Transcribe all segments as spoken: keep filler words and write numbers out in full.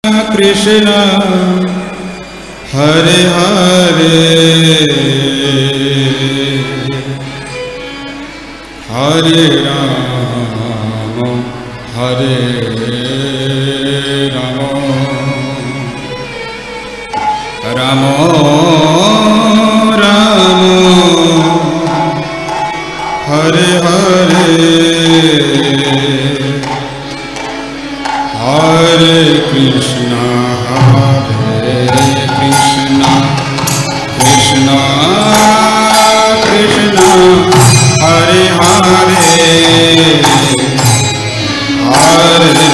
कृष्ण हरे हरे हरे राम हरे राम राम राम हरे हरे हरे कृष्णा हरे Krishna Krishna Krishna Hare Hare Hare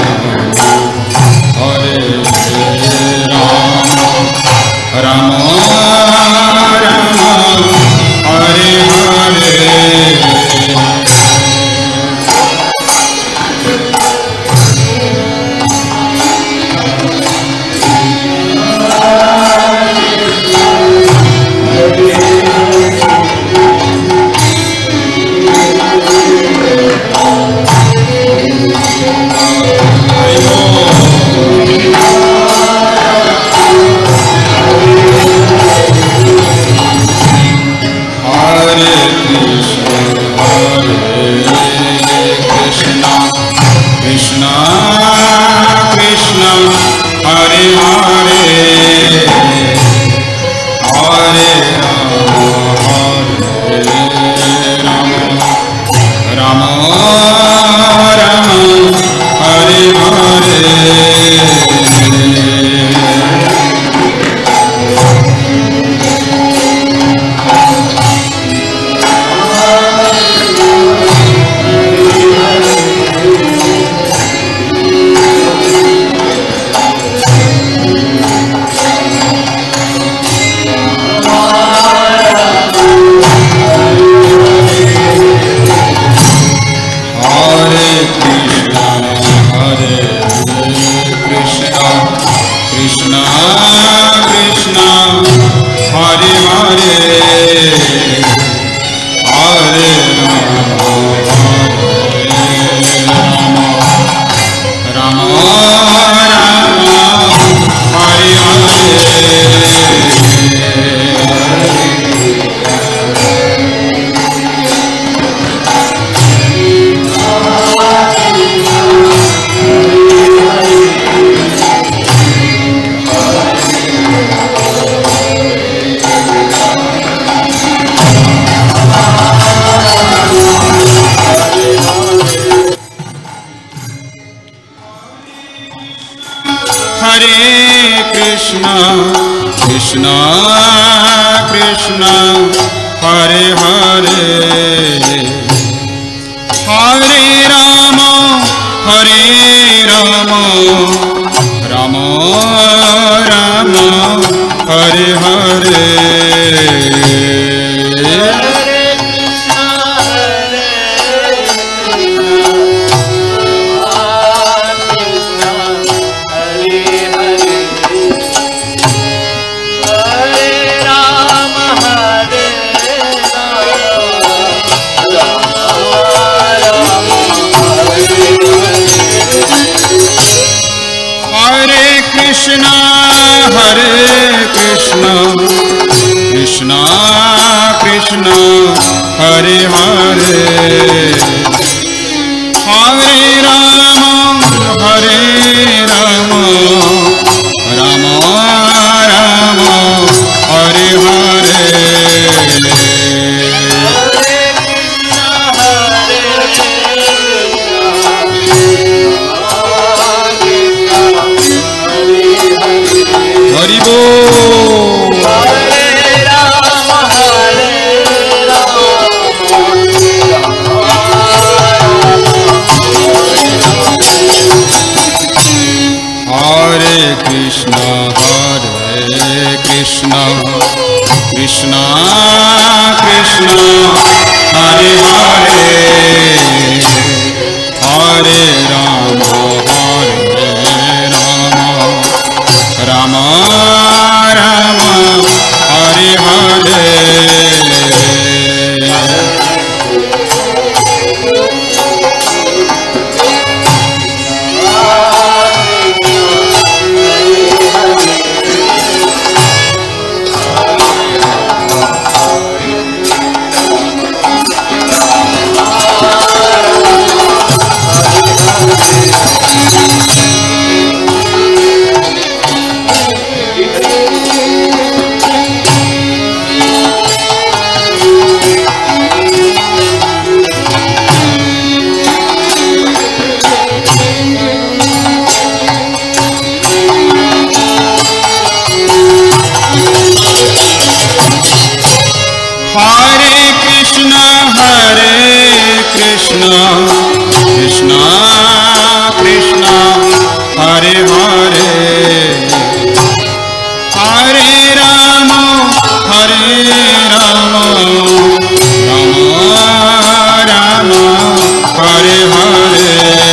Hare Ram Ram Ram Hare Hare Hare Krishna, Krishna Krishna, Hare Hare, Hare Rama, Hare Rama, Rama Rama, Hare Hare.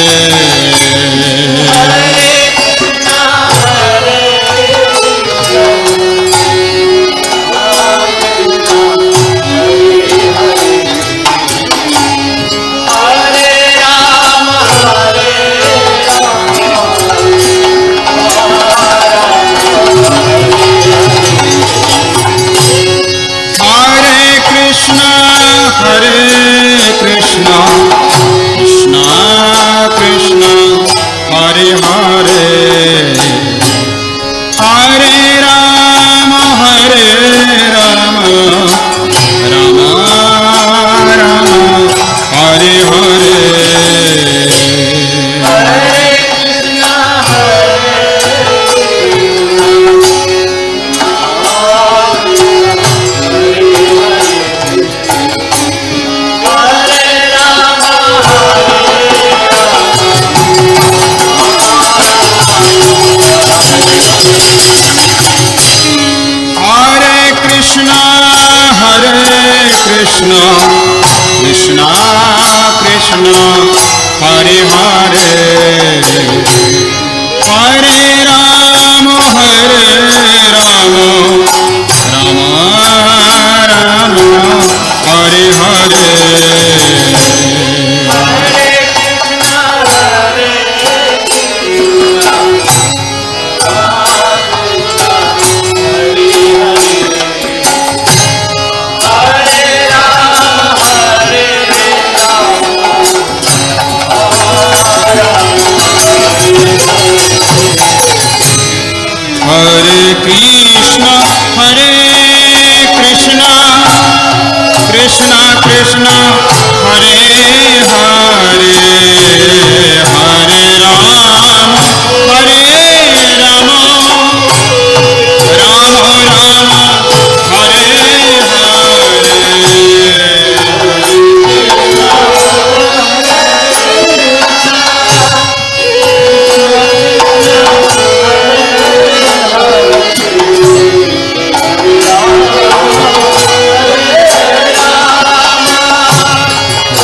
Hare Krishna, Krishna Krishna, Hare Hare, Hare Rama, Hare Rama, Rama Rama, Hare Hare. Krishna, Krishna Krishna, Hare Hare, Hare Rama, Hare Rama, Rama Rama, Hare Hare. Hare Krishna, Hare Krishna, Krishna Krishna, Hare Hare, Hare Rama, Hare Rama, Rama Rama, Hare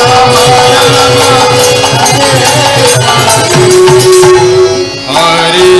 Hare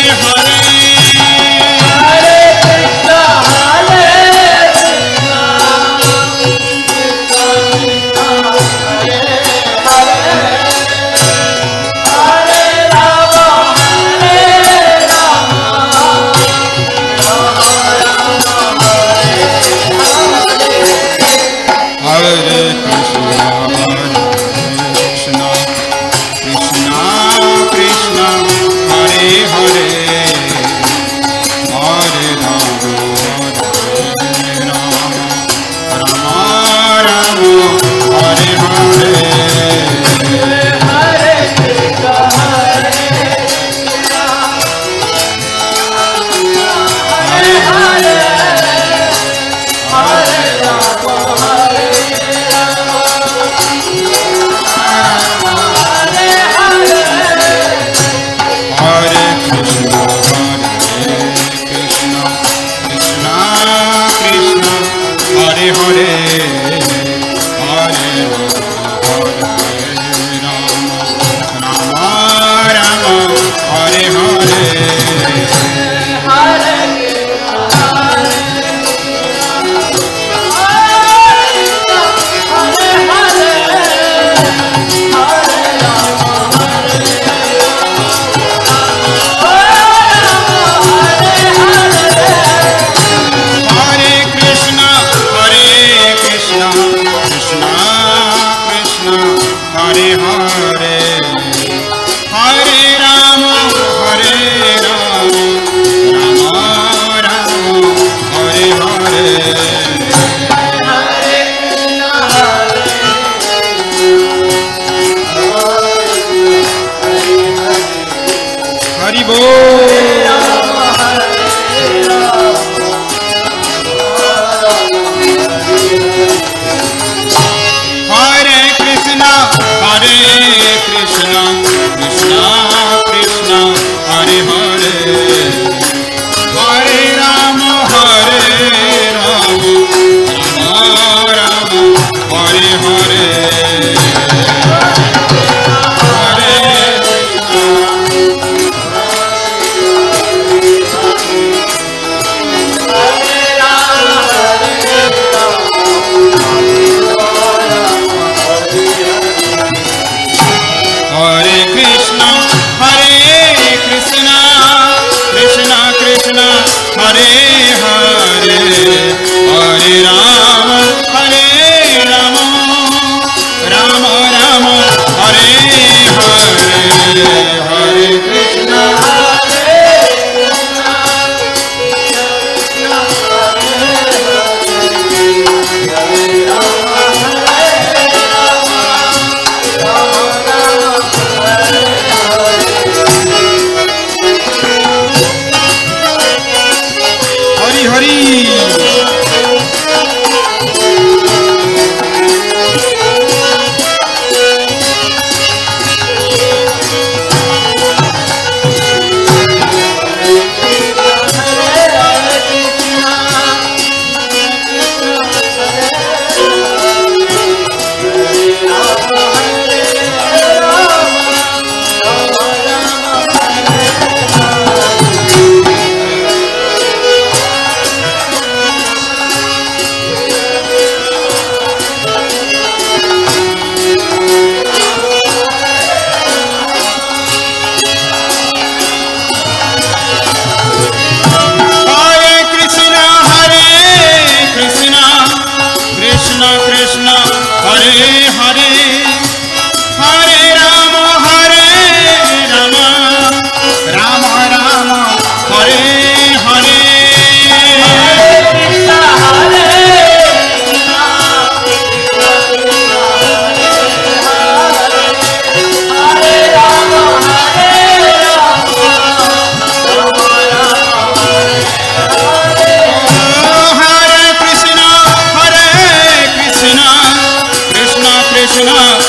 Krishna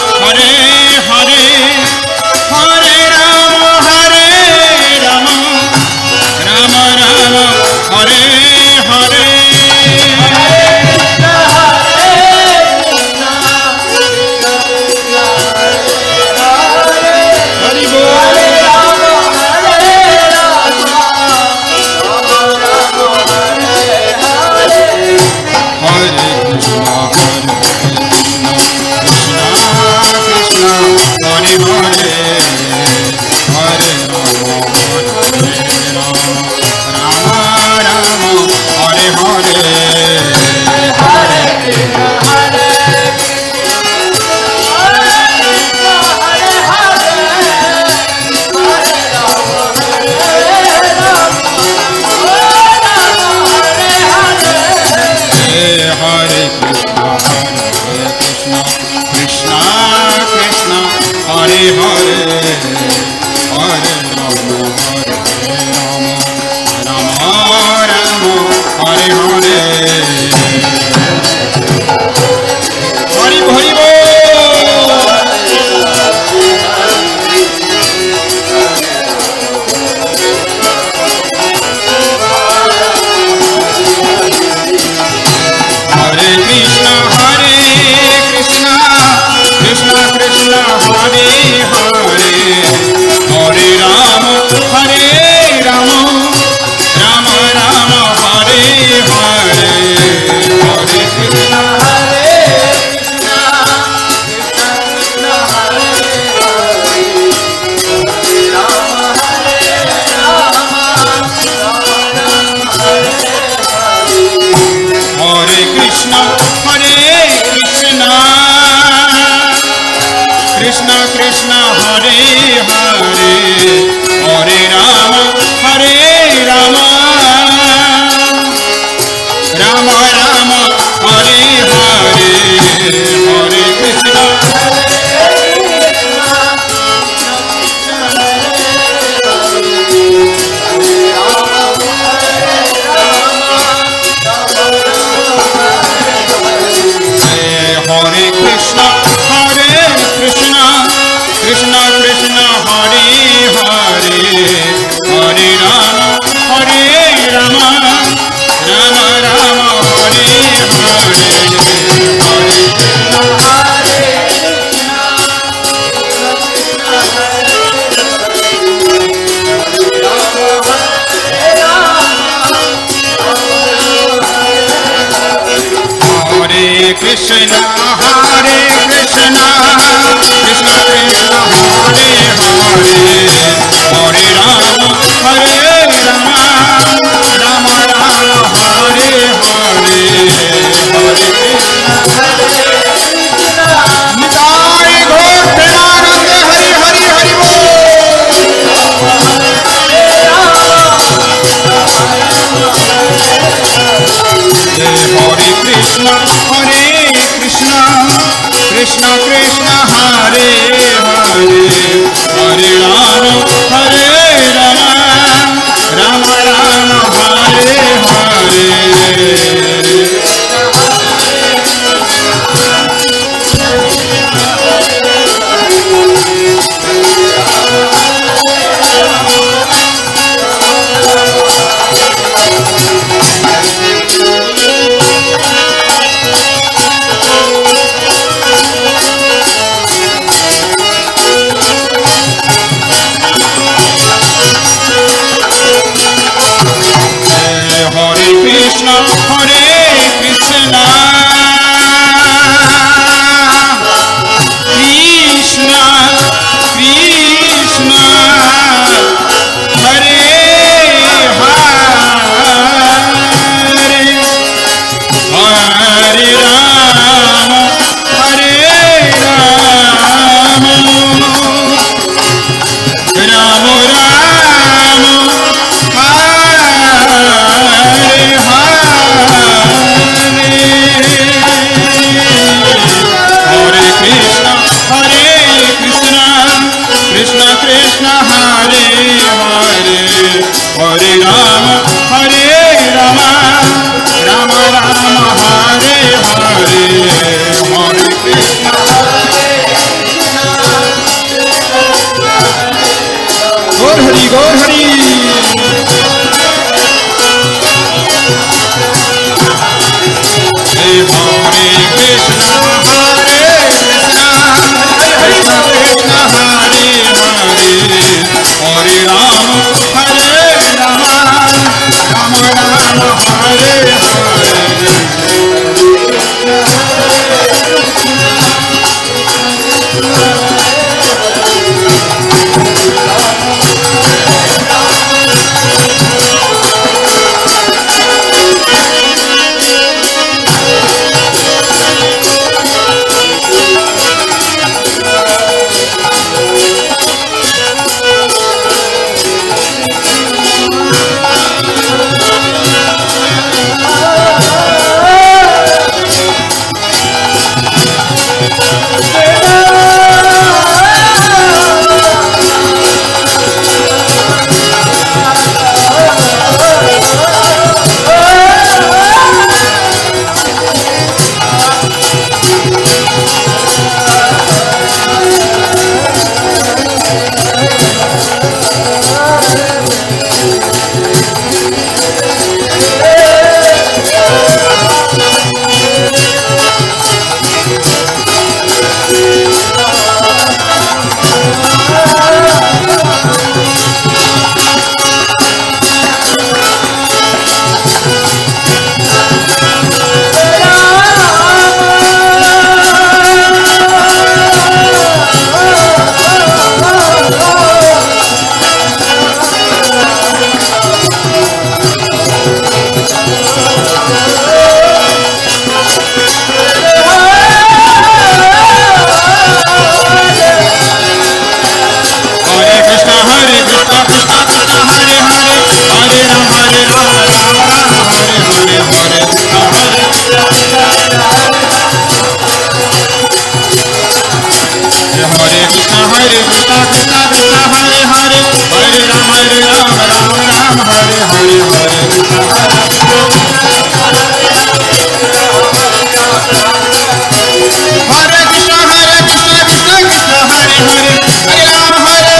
Krishna Hare Hare Hare Ram हरे राम राम राम हरे हरे हरे कृष्ण हरे कृष्ण कृष्ण कृष्ण हरे हरे हरे राम हरे राम राम राम हरे हरे हरे निताय घोर प्रेमानंद हरि हरि हरि बोल। हरे कृष्ण हरे कृष्ण कृष्ण कृष्ण हरे हरे हरे राम हरे राम राम राम हरे हरे हरे राम हरे राम राम राम हरे हरे हरे कृष्ण गौर हरि गौर हरि हरे कृष्ण हरे कृष्ण कृष्ण कृष्ण हरे हरे हरे राम हरे राम राम राम हरे हरे हरे कृष्ण हरे कृष्ण कृष्ण कृष्ण हरे हरे हरे राम हरे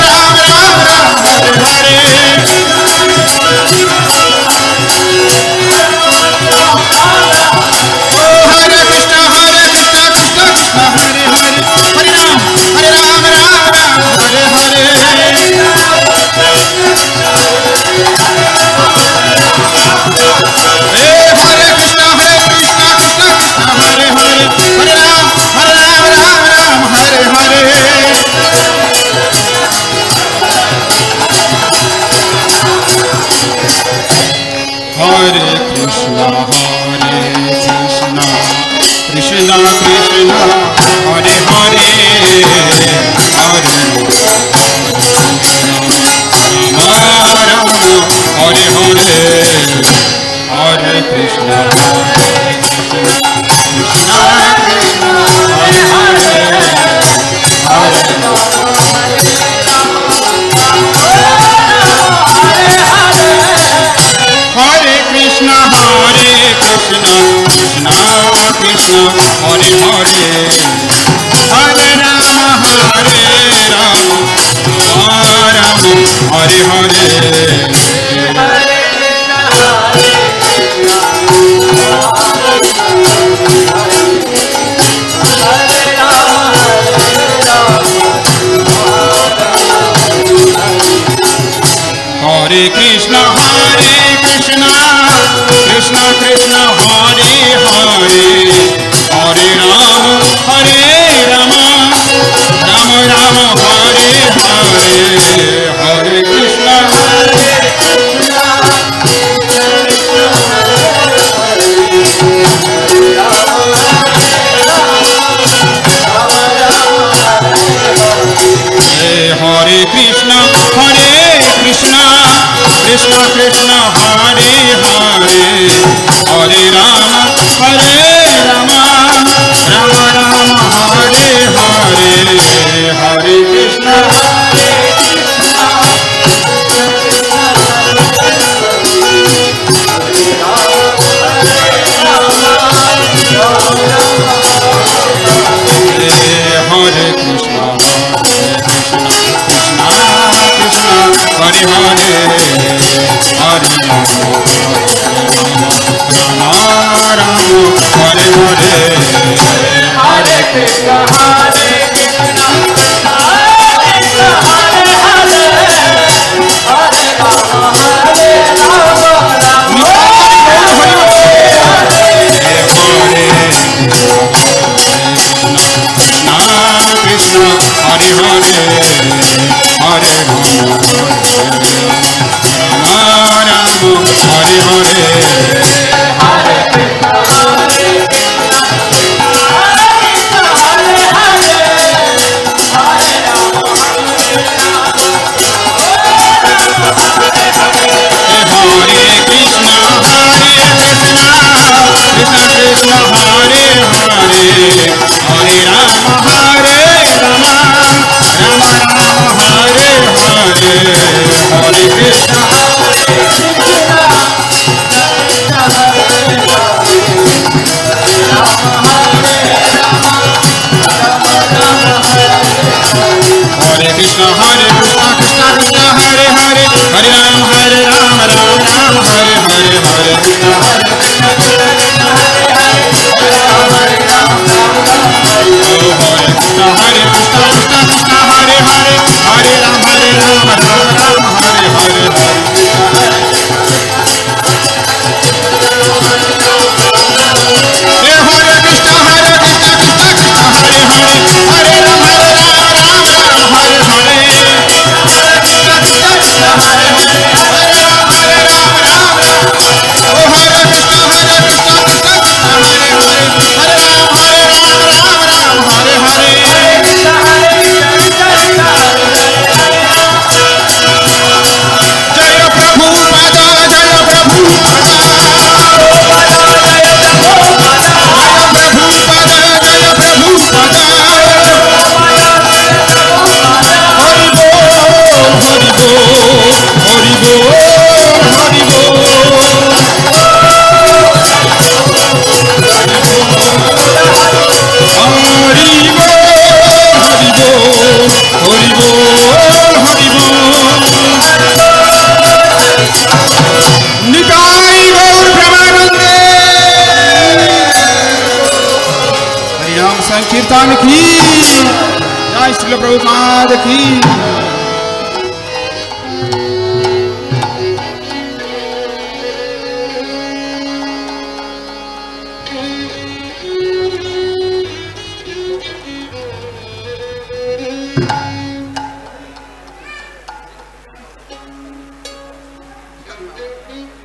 हरे कृष्णा हरे कृष्णा कृष्णा कृष्णा हरे हरे हरे राम राम हरे हरे हरे कृष्णा कृष्णा कृष्णा हरे हरे हरे हरे कृष्णा हरे कृष्णा कृष्णा कृष्णा हरे हरे हरे राम हरे राम राम हरे हरे हरे कृष्णा हरे कृष्णा कृष्णा कृष्णा हरे हरे हरे राम हरे राम राम राम हरे हरे हरे कृष्णा हरे कृष्णा हरे कृष्णा हरे कृष्णा कृष्णा कृष्णा हरे हरे हरे राम हरे राम राम राम हरे हरे हरे कृष्णा हरे कृष्णा हरे कृष्णा हरे हरे हरे राम राम हरे हरे हरे कृष्णा हरे कृष्णा कृष्णा हरे हरे हरे राम हरे राम राम कृष्णा हरे हरे हरे राम राम हरे हरे हरे कृष्णा हरे कृष्णा कृष्णा कृष्णा हरे हरे हरे राम हरे राम राम राम हरे हरे हरे कृष्णा हरे कृष्णा हरे कृष्णा कृष्णा कृष्णा हरे हरे हरे राम हरे राम राम राम हरे हरे हरे कृष्णा हरे कृष्णा कृष्णा कृष्णा हरे हरे हरे राम हरे राम राम राम हरे हरे कृष्णा हरे कृष्णा कृष्णा कृष्णा हरे हरे हरे राम हरे राम राम राम हरे हरे हरे कृष्णा हरे हरे कृष्णा हरे कृष्णा कृष्णा कृष्णा हरे हरे हरे राम हरे राम राम राम हरे हरे हरे कृष्णा कृष्णा कृष्णा हरे हरे हरे राम हरे राम राम राम ओ हरे कृष्णा हरे कृष्णा कृष्णा कृष्णा हरे हरे हरे राम हरे राम राम राम हरे हरे कृष्णा हरे कृष्णा कृष्णा कृष्णा हरे हरे जय प्रभु पादा जय प्रभु पादा जय प्रभु पादा जय प्रभु पादा हरि बोल हरि बोल हरि बोल हरि बोल हरि बोल हरि बोल निताई गौर प्रेमानंदे हरिनाम संकीर्तन की जय श्री प्रभुपाद की Thank you.